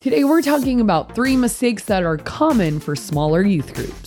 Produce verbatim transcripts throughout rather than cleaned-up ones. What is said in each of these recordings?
Today we're talking about three mistakes that are common for smaller youth groups.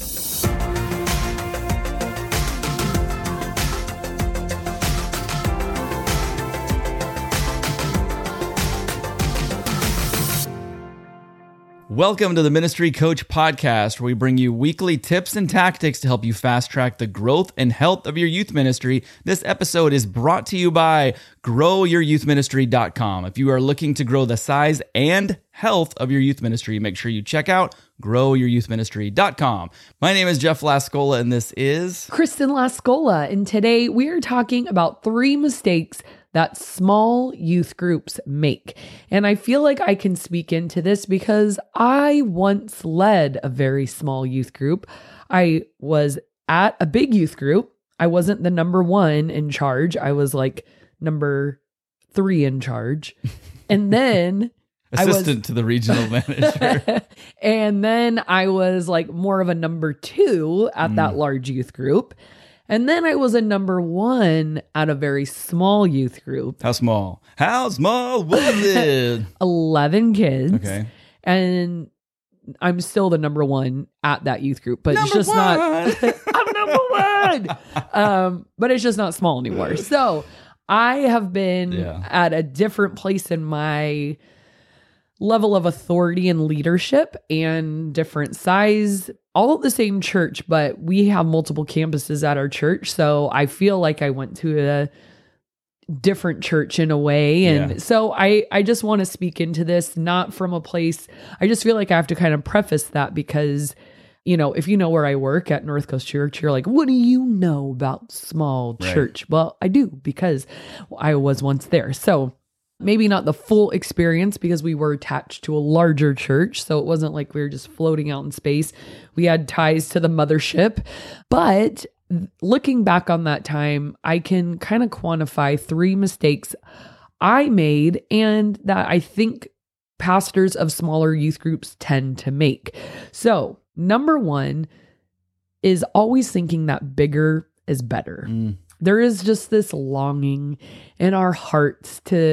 Welcome to the Ministry Coach Podcast, where we bring you weekly tips and tactics to help you fast track the growth and health of your youth ministry. This episode is brought to you by grow your youth ministry dot com. If you are looking to grow the size and health of your youth ministry, make sure you check out grow your youth ministry dot com. My name is Jeff Lascola, and this is Kristen Lascola, and today we are talking about three mistakes that small youth groups make. And I feel like I can speak into this because I once led a very small youth group. I was at a big youth group. I wasn't the number one in charge. I was like number three in charge. And then assistant I was, to the regional manager. And then I was like more of a number two at mm. that large youth group. And then I was a number one at a very small youth group. How small? How small was it? eleven kids. Okay. And I'm still the number one at that youth group, but number it's just one. not, I'm number one. Um, but it's just not small anymore. So I have been yeah. at a different place in my level of authority and leadership and different size, all at the same church, but we have multiple campuses at our church. So I feel like I went to a different church in a way. And yeah. so I, I just want to speak into this, not from a place, I just feel like I have to kind of preface that because, you know, if you know where I work at North Coast Church, you're like, what do you know about small right. church? Well, I do because I was once there. So maybe not the full experience because we were attached to a larger church. So it wasn't like we were just floating out in space. We had ties to the mothership. But looking back on that time, I can kind of quantify three mistakes I made and that I think pastors of smaller youth groups tend to make. So number one is always thinking that bigger is better. Mm. There is just this longing in our hearts to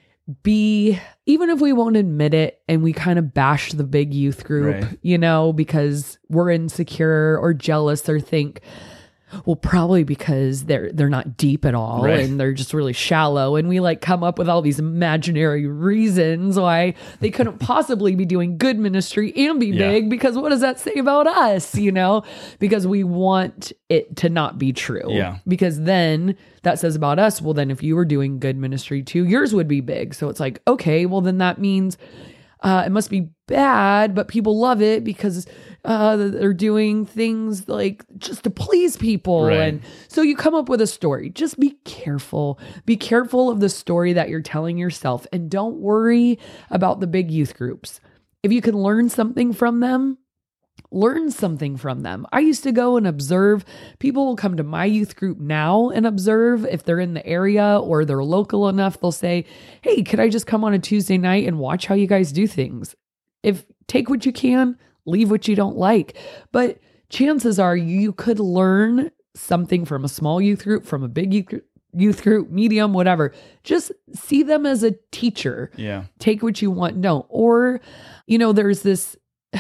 be, even if we won't admit it and we kind of bash the big youth group, right. you know, because we're insecure or jealous or think, well, probably because they're they're not deep at all right. and they're just really shallow. And we like come up with all these imaginary reasons why they couldn't possibly be doing good ministry and be yeah. big, because what does that say about us, you know? Because we want it to not be true. Yeah. Because then that says about us, well, then if you were doing good ministry too, yours would be big. So it's like, okay, well, then that means uh, it must be bad, but people love it because uh, they're doing things like just to please people. Right. And so you come up with a story. Just be careful. Be careful of the story that you're telling yourself, and don't worry about the big youth groups. If you can learn something from them, learn something from them. I used to go and observe. People will come to my youth group now and observe if they're in the area or they're local enough. They'll say, hey, could I just come on a Tuesday night and watch how you guys do things? If take what you can, leave what you don't like. But chances are you could learn something from a small youth group, from a big youth group, youth group, medium, whatever. Just see them as a teacher. Yeah. Take what you want. No. Or, you know, there's this...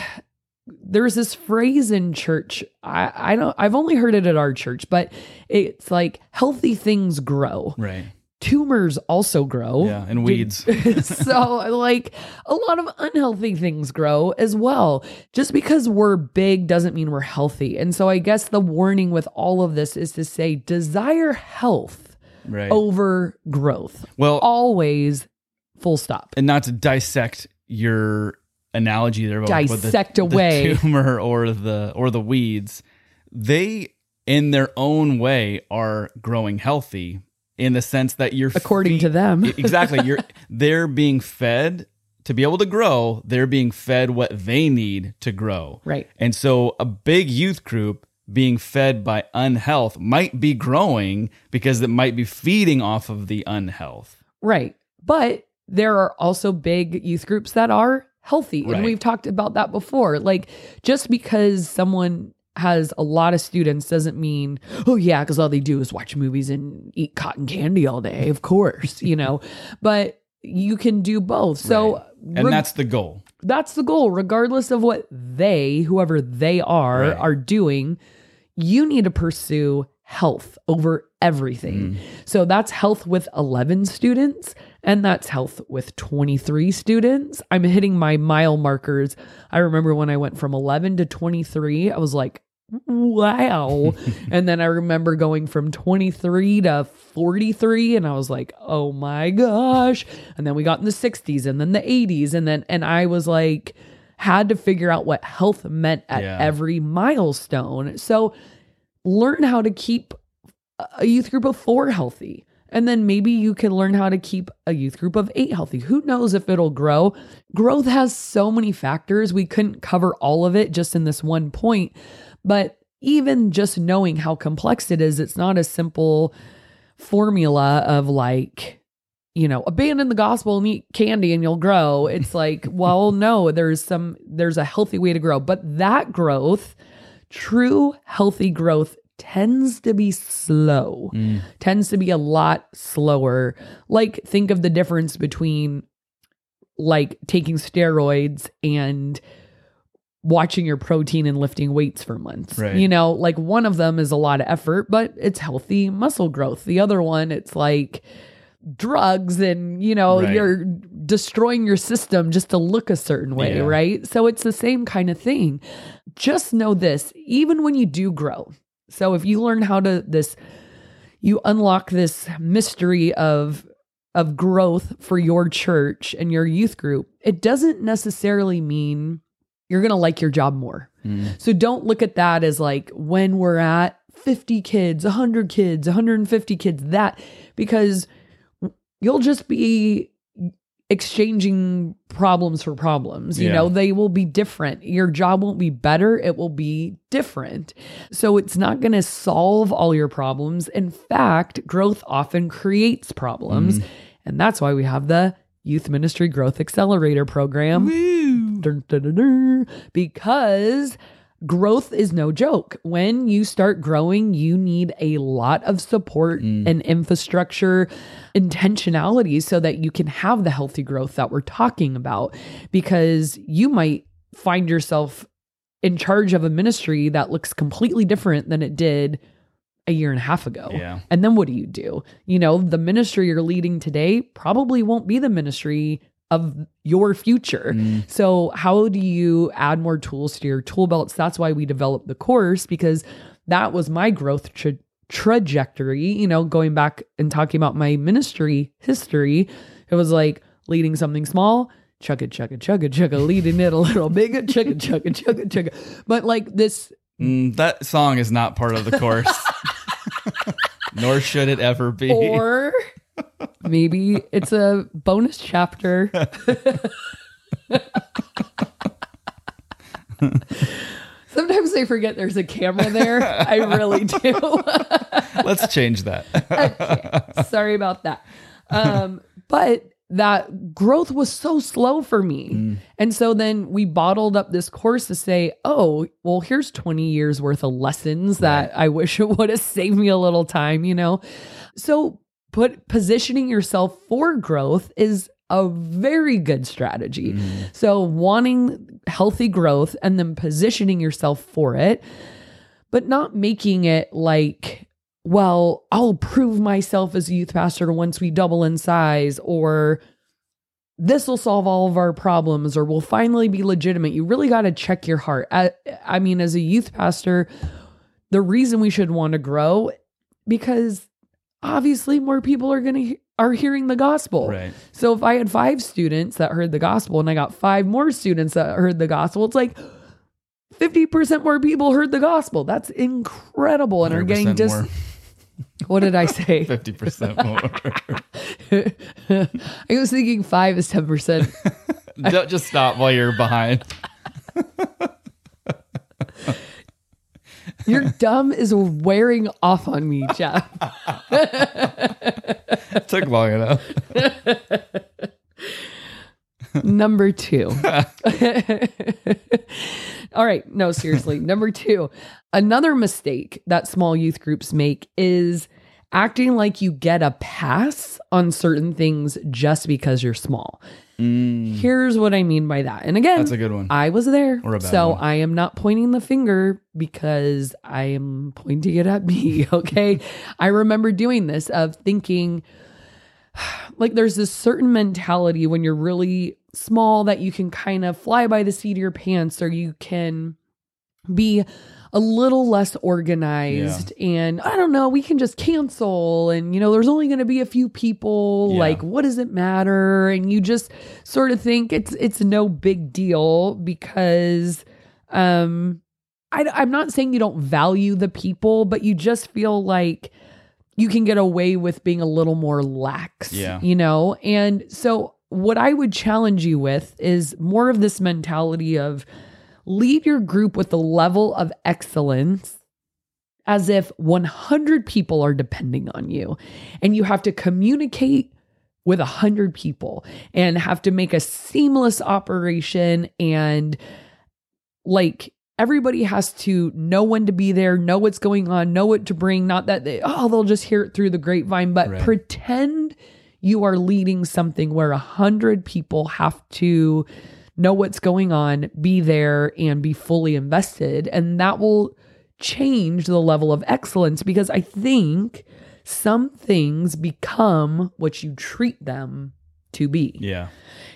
There's this phrase in church. I, I don't, I've only heard it at our church, but it's like healthy things grow. Right. Tumors also grow. Yeah. And weeds. So like a lot of unhealthy things grow as well. Just because we're big doesn't mean we're healthy. And so I guess the warning with all of this is to say, desire health right. over growth. Well, always full stop. And not to dissect your analogy there about dissect the, away the tumor or the or the weeds, they in their own way are growing healthy in the sense that you're according feed, to them exactly you're they're being fed to be able to grow. They're being fed what they need to grow, right? And so a big youth group being fed by unhealth might be growing because it might be feeding off of the unhealth, right? But there are also big youth groups that are healthy. Right. And we've talked about that before. Like, just because someone has a lot of students doesn't mean, oh yeah, because all they do is watch movies and eat cotton candy all day, of course, you know, but you can do both. So right. And re- that's the goal. That's the goal. Regardless of what they, whoever they are, Right. are doing, you need to pursue health over everything. Mm. So that's health with eleven students, and that's health with twenty-three students. I'm hitting my mile markers. I remember when I went from eleven to twenty-three, I was like, wow. And then I remember going from twenty-three to forty-three, and I was like, oh my gosh. And then we got in the sixties and then the eighties. And then, and I was like, had to figure out what health meant at Yeah. every milestone. So learn how to keep a youth group of four healthy. And then maybe you can learn how to keep a youth group of eight healthy. Who knows if it'll grow? Growth has so many factors. We couldn't cover all of it just in this one point. But even just knowing how complex it is, it's not a simple formula of like, you know, abandon the gospel and eat candy and you'll grow. It's like, well, no, there's some, there's a healthy way to grow. But that growth, true healthy growth, tends to be slow, Mm. tends to be a lot slower. Like, think of the difference between like taking steroids and watching your protein and lifting weights for months. Right. You know, like one of them is a lot of effort, but it's healthy muscle growth. The other one, it's like drugs and, you know, Right. you're destroying your system just to look a certain way, Yeah. right? So it's the same kind of thing. Just know this, even when you do grow. So if you learn how to this, you unlock this mystery of of growth for your church and your youth group, it doesn't necessarily mean you're going to like your job more. Mm. So don't look at that as like when we're at fifty kids, one hundred kids, one hundred fifty kids, that, because you'll just be exchanging problems for problems. You Yeah. know, they will be different. Your job won't be better. It will be different. So it's not going to solve all your problems. In fact, growth often creates problems. Mm. And that's why we have the Youth Ministry Growth Accelerator Program. Woo. Dun, dun, dun, dun. Because growth is no joke. When you start growing, you need a lot of support Mm. and infrastructure, intentionality, so that you can have the healthy growth that we're talking about. Because you might find yourself in charge of a ministry that looks completely different than it did a year and a half ago. Yeah. And then what do you do? You know, the ministry you're leading today probably won't be the ministry of your future. Mm. So how do you add more tools to your tool belts? That's why we developed the course, because that was my growth tra- trajectory, you know, going back and talking about my ministry history. It was like leading something small, chugga, chugga, chugga, chugga, leading it a little bigger, chugga, chugga, chugga, chugga. But like this. Mm, that song is not part of the course. Nor should it ever be. Or maybe it's a bonus chapter. Sometimes I forget there's a camera there. I really do. Let's change that. Okay. Sorry about that. Um, but that growth was so slow for me. Mm. And so then we bottled up this course to say, oh, well, here's twenty years worth of lessons that I wish it would have saved me a little time, you know? So put positioning yourself for growth is a very good strategy. Mm. So wanting healthy growth and then positioning yourself for it, but not making it like, well, I'll prove myself as a youth pastor once we double in size, or this will solve all of our problems, or we'll finally be legitimate. You really got to check your heart. I, I mean, as a youth pastor, the reason we should want to grow, because obviously more people are going to are hearing the gospel. Right. So if I had five students that heard the gospel and I got five more students that heard the gospel, it's like fifty percent more people heard the gospel. That's incredible. And are getting dis- more. What did I say? fifty percent more. I was thinking five is ten percent. Don't just stop while you're behind. Your dumb is wearing off on me, Jeff. Took long enough. Number two. All right. No, seriously. Number two, another mistake that small youth groups make is acting like you get a pass on certain things just because you're small. Mm, Here's what I mean by that. And again, that's a good one. I was there. Or a bad So one. I am not pointing the finger because I am pointing it at me. Okay. I remember doing this of thinking like there's this certain mentality when you're really small that you can kind of fly by the seat of your pants, or you can be a little less organized yeah. and I don't know, we can just cancel and, you know, there's only going to be a few people. Yeah. Like, what does it matter? And you just sort of think it's, it's no big deal because, um, I, I'm not saying you don't value the people, but you just feel like you can get away with being a little more lax, yeah. you know? And so what I would challenge you with is more of this mentality of, lead your group with the level of excellence as if one hundred people are depending on you and you have to communicate with one hundred people and have to make a seamless operation, and like everybody has to know when to be there, know what's going on, know what to bring. Not that they, oh, they'll just hear it through the grapevine, but right. pretend you are leading something where one hundred people have to know what's going on, be there, and be fully invested. And that will change the level of excellence, because I think some things become what you treat them to be. Yeah.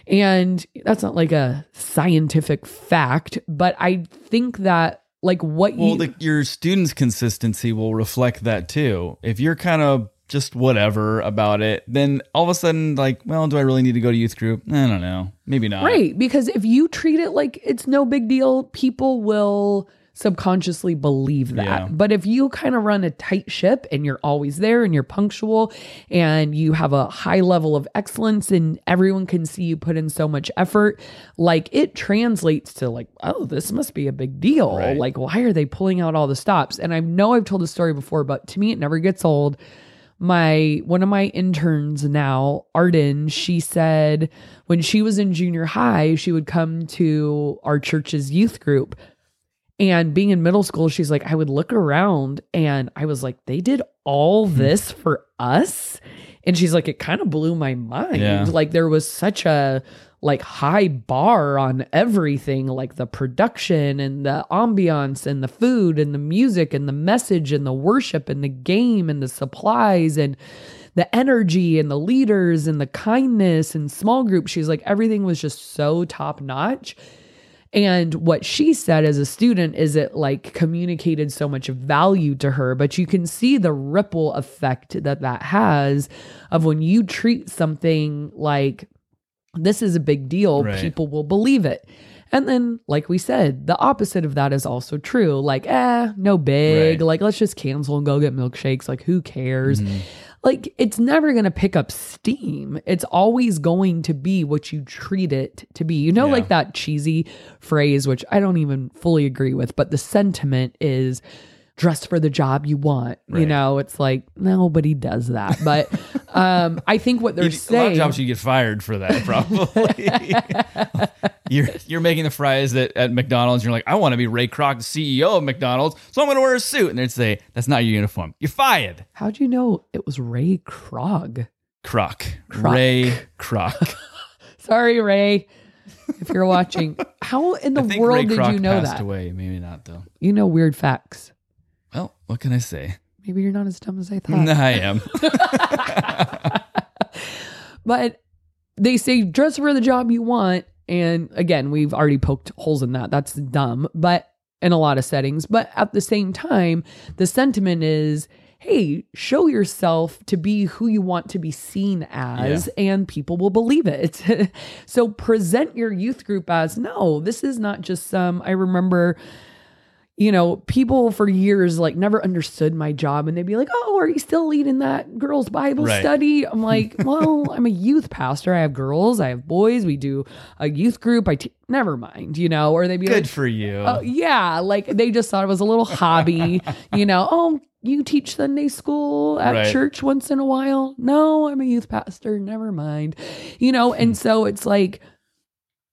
And that's not like a scientific fact, but I think that like what well, you... Well, your students' consistency will reflect that too. If you're kind of just whatever about it, then all of a sudden, like, well, do I really need to go to youth group? I don't know. Maybe not. Right. Because if you treat it like it's no big deal, people will subconsciously believe that. Yeah. But if you kind of run a tight ship and you're always there and you're punctual and you have a high level of excellence and everyone can see you put in so much effort, like it translates to like, oh, this must be a big deal. Right. Like, why are they pulling out all the stops? And I know I've told the story before, but to me, it never gets old. My, one of my interns now, Arden, she said when she was in junior high, she would come to our church's youth group. And being in middle school, she's like, I would look around and I was like, they did all this for us. And she's like, it kind of blew my mind. Yeah. Like there was such a like high bar on everything, like the production and the ambiance and the food and the music and the message and the worship and the game and the supplies and the energy and the leaders and the kindness and small groups. She's like, everything was just so top notch. And what she said as a student is it like communicated so much value to her, but you can see the ripple effect that that has of when you treat something like this is a big deal, right. people will believe it. And then, like we said, the opposite of that is also true. Like, eh, no big, right. like, let's just cancel and go get milkshakes. Like, who cares? Mm-hmm. Like, it's never going to pick up steam. It's always going to be what you treat it to be. You know, Yeah. like that cheesy phrase, which I don't even fully agree with, but the sentiment is dress for the job you want. Right. You know, it's like nobody does that. But um, I think what they're You- saying... A lot of jobs you get fired for that, probably. you're you're making the fries at, at McDonald's. You're like, I want to be Ray Kroc, the C E O of McDonald's, so I'm going to wear a suit. And they'd say, that's not your uniform. You're fired. How'd you know it was Ray Kroc? Kroc. Kroc. Ray Kroc. Sorry, Ray, if you're watching. How in the I think world Ray did Kroc you know passed that? away. Maybe not, though. You know weird facts. Well, what can I say? Maybe you're not as dumb as I thought. I am. But they say dress for the job you want. And again, we've already poked holes in that. That's dumb, but in a lot of settings. But at the same time, the sentiment is, hey, show yourself to be who you want to be seen as, Yeah. and people will believe it. It's, so present your youth group as, no, this is not just some, I remember, you know, people for years like never understood my job, and they'd be like, oh, are you still leading that girls' Bible Right. study? I'm like, well, I'm a youth pastor. I have girls, I have boys. We do a youth group. I te- never mind, you know, or they'd be Good like, for you. oh, yeah, like they just thought it was a little hobby, you know, oh, you teach Sunday school at Right. church once in a while? No, I'm a youth pastor. Never mind, you know, and so it's like,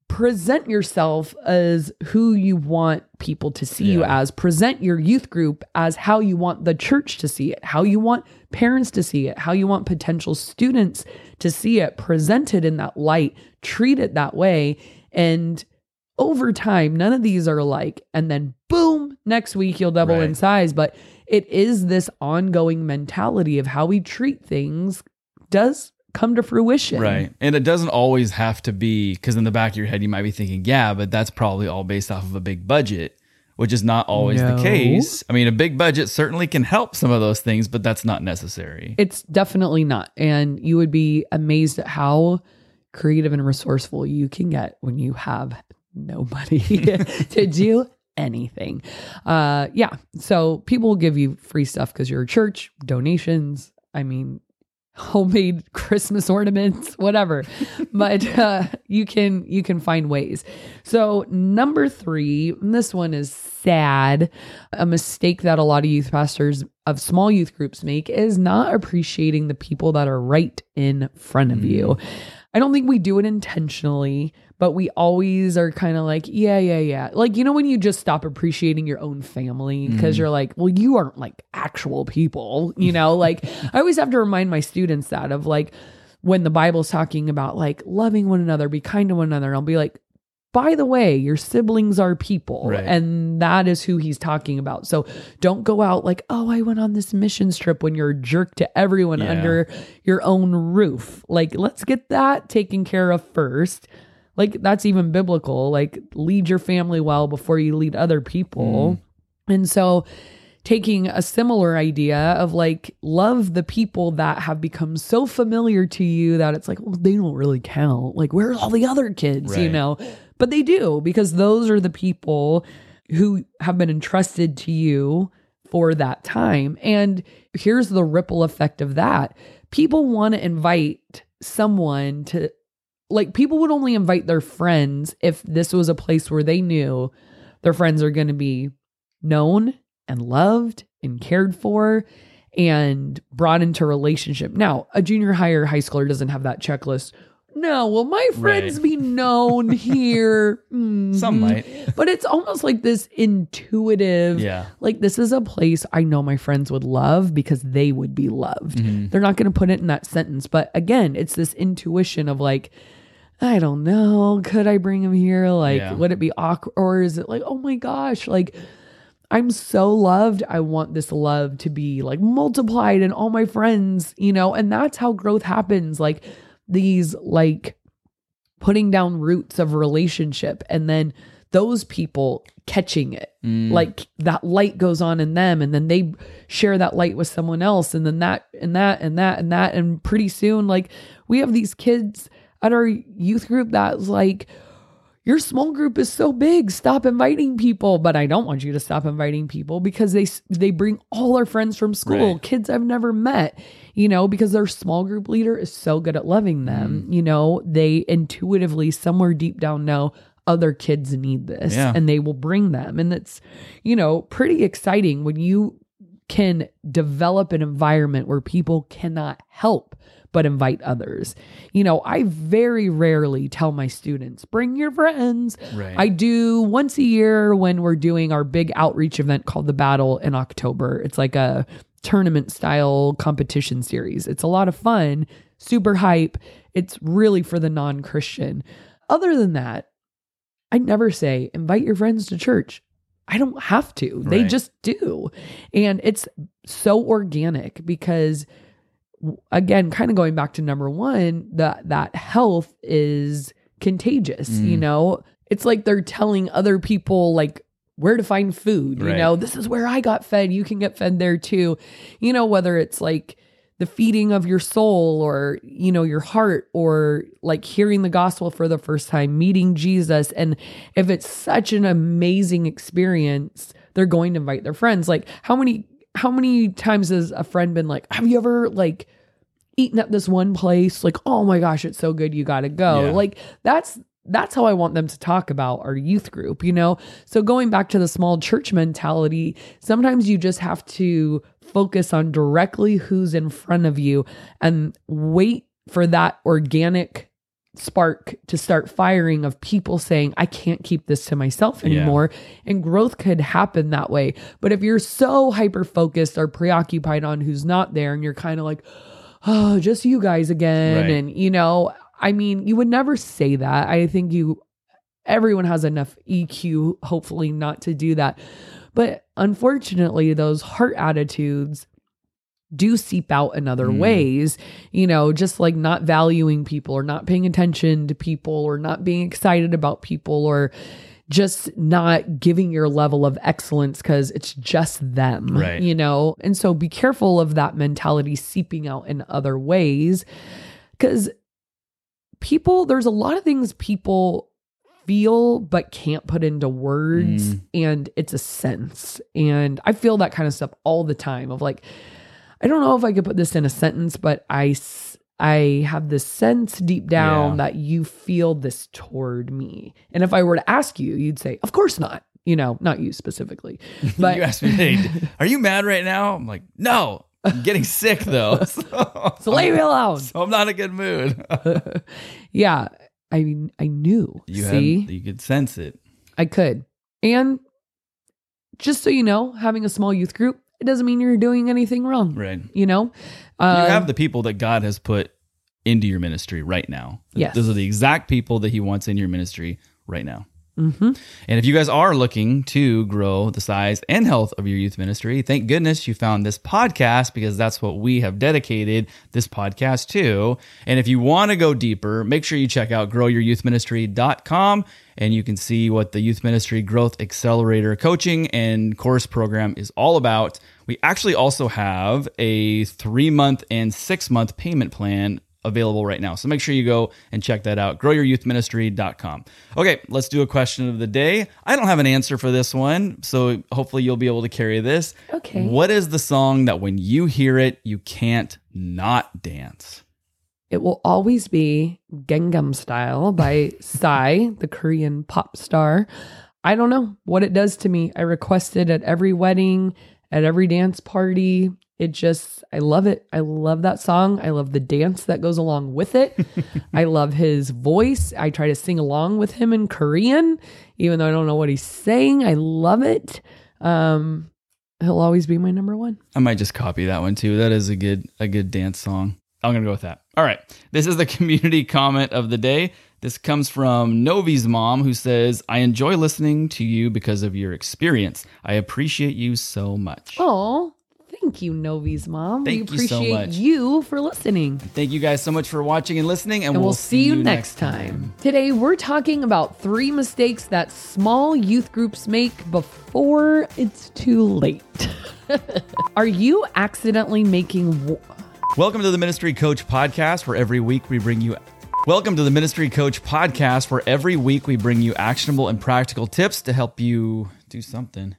present yourself as who you want people to see you Yeah. as. Present your youth group as how you want the church to see it, how you want parents to see it, how you want potential students to see it. Present it in that light, treat it that way. And over time, none of these are alike. And then boom, next week you'll double Right. in size. But it is this ongoing mentality of how we treat things does come to fruition. Right. And it doesn't always have to be, because in the back of your head, you might be thinking, yeah, but that's probably all based off of a big budget, which is not always No. the case. I mean, a big budget certainly can help some of those things, but that's not necessary. It's definitely not. And you would be amazed at how creative and resourceful you can get when you have nobody to do anything. Uh, yeah. So people will give you free stuff because you're a church, donations. I mean, homemade Christmas ornaments, whatever. But uh, you can you can find ways. So number three, and this one is sad. A mistake that a lot of youth pastors of small youth groups make is not appreciating the people that are right in front of you. I don't think we do it intentionally, but we always are kind of like, yeah, yeah, yeah. Like, you know, when you just stop appreciating your own family because you're like, well, you aren't like actual people, you know, like I always have to remind my students that of like when the Bible's talking about like loving one another, be kind to one another. I'll be like, by the way, your siblings are people. Right. And that is who he's talking about. So don't go out like, oh, I went on this mission trip when you're a jerk to everyone Yeah. under your own roof. Like, let's get that taken care of first. Like, that's even biblical. Like, lead your family well before you lead other people. Mm. And so taking a similar idea of like, love the people that have become so familiar to you that it's like, well, they don't really count. Like, where are all the other kids, Right. you know? But they do, because those are the people who have been entrusted to you for that time. And here's the ripple effect of that. People want to invite someone to, like, people would only invite their friends if this was a place where they knew their friends are going to be known and loved and cared for and brought into relationship. Now, a junior high or high schooler doesn't have that checklist. No, will my friends Right. be known here? Mhm. Some might. But it's almost like this intuitive, Yeah. like this is a place I know my friends would love because they would be loved. Mhm. They're not going to put it in that sentence. But again, it's this intuition of like, I don't know, could I bring him here? Like, Yeah. would it be awkward? Or is it like, oh my gosh, like, I'm so loved. I want this love to be like multiplied in all my friends, you know? And that's how growth happens. Like these, like putting down roots of relationship and then those people catching it, Mm. like that light goes on in them and then they share that light with someone else. And then that, and that, and that, and that. And pretty soon, like we have these kids at our youth group that's like, your small group is so big, stop inviting people. But I don't want you to stop inviting people because they they bring all their friends from school, Right. kids I've never met, you know, because their small group leader is so good at loving them. Mm. You know, they intuitively somewhere deep down know other kids need this Yeah. and they will bring them. And it's, you know, pretty exciting when you can develop an environment where people cannot help but invite others. You know, I very rarely tell my students, bring your friends. Right. I do once a year when we're doing our big outreach event called The Battle in October. It's like a tournament style competition series. It's a lot of fun, super hype. It's really for the non-Christian. Other than that, I never say, invite your friends to church. I don't have to. They Right. just do. And it's so organic because again, kind of going back to number one, that that health is contagious, Mm. you know? It's like they're telling other people like where to find food, you Right. know? This is where I got fed. You can get fed there too. You know, whether it's like the feeding of your soul or, you know, your heart or like hearing the gospel for the first time, meeting Jesus. And if it's such an amazing experience, they're going to invite their friends. Like how many How many times has a friend been like, have you ever like eaten at this one place? Like, oh my gosh, it's so good. You got to go. Yeah. Like that's, that's how I want them to talk about our youth group, you know? So going back to the small church mentality, sometimes you just have to focus on directly who's in front of you and wait for that organic spark to start firing of people saying, I can't keep this to myself anymore. Yeah. And growth could happen that way. But if you're so hyper focused or preoccupied on who's not there, and you're kind of like, oh, just you guys again. Right. And, you know, I mean, you would never say that. I think you, everyone has enough E Q, hopefully not to do that. But unfortunately, those heart attitudes do seep out in other mm. ways, you know, just like not valuing people or not paying attention to people or not being excited about people or just not giving your level of excellence because it's just them, right. you know? And so be careful of that mentality seeping out in other ways, because people, there's a lot of things people feel but can't put into words, mm. and it's a sense. And I feel that kind of stuff all the time of like, I don't know if I could put this in a sentence, but I, I have this sense deep down yeah. that you feel this toward me. And if I were to ask you, you'd say, of course not. You know, not you specifically. But you asked me, hey, are you mad right now? I'm like, no, I'm getting sick though. So, so leave me alone. So I'm not in a good mood. Yeah. I mean, I knew. You See? Had, you could sense it. I could. And just so you know, having a small youth group, it doesn't mean you're doing anything wrong. Right. You know? Uh, you have the people that God has put into your ministry right now. Yes. Those are the exact people that he wants in your ministry right now. Mm-hmm. And if you guys are looking to grow the size and health of your youth ministry, thank goodness you found this podcast, because that's what we have dedicated this podcast to. And if you want to go deeper, make sure you check out grow your youth ministry dot com, and you can see what the Youth Ministry Growth Accelerator coaching and course program is all about. We actually also have a three-month and six-month payment plan available right now. So make sure you go and check that out, grow your youth ministry dot com. Okay, let's do a question of the day. I don't have an answer for this one, so hopefully you'll be able to carry this. Okay. What is the song that when you hear it, you can't not dance? It will always be Gangnam Style by Psy, the Korean pop star. I don't know what it does to me. I request it at every wedding, at every dance party. It just, I love it. I love that song. I love the dance that goes along with it. I love his voice. I try to sing along with him in Korean, even though I don't know what he's saying. I love it. Um, he'll always be my number one. I might just copy that one too. That is a good, a good dance song. I'm going to go with that. All right. This is the community comment of the day. This comes from Novi's mom, who says, I enjoy listening to you because of your experience. I appreciate you so much. Oh, thank you, Novi's mom. Thank we you so appreciate much. you for listening. Thank you guys so much for watching and listening, and, and we'll, we'll see you next time. time. Today, we're talking about three mistakes that small youth groups make before it's too late. Are you accidentally making... W- Welcome to the Ministry Coach Podcast, where every week we bring you... Welcome to the Ministry Coach Podcast, where every week we bring you actionable and practical tips to help you do something.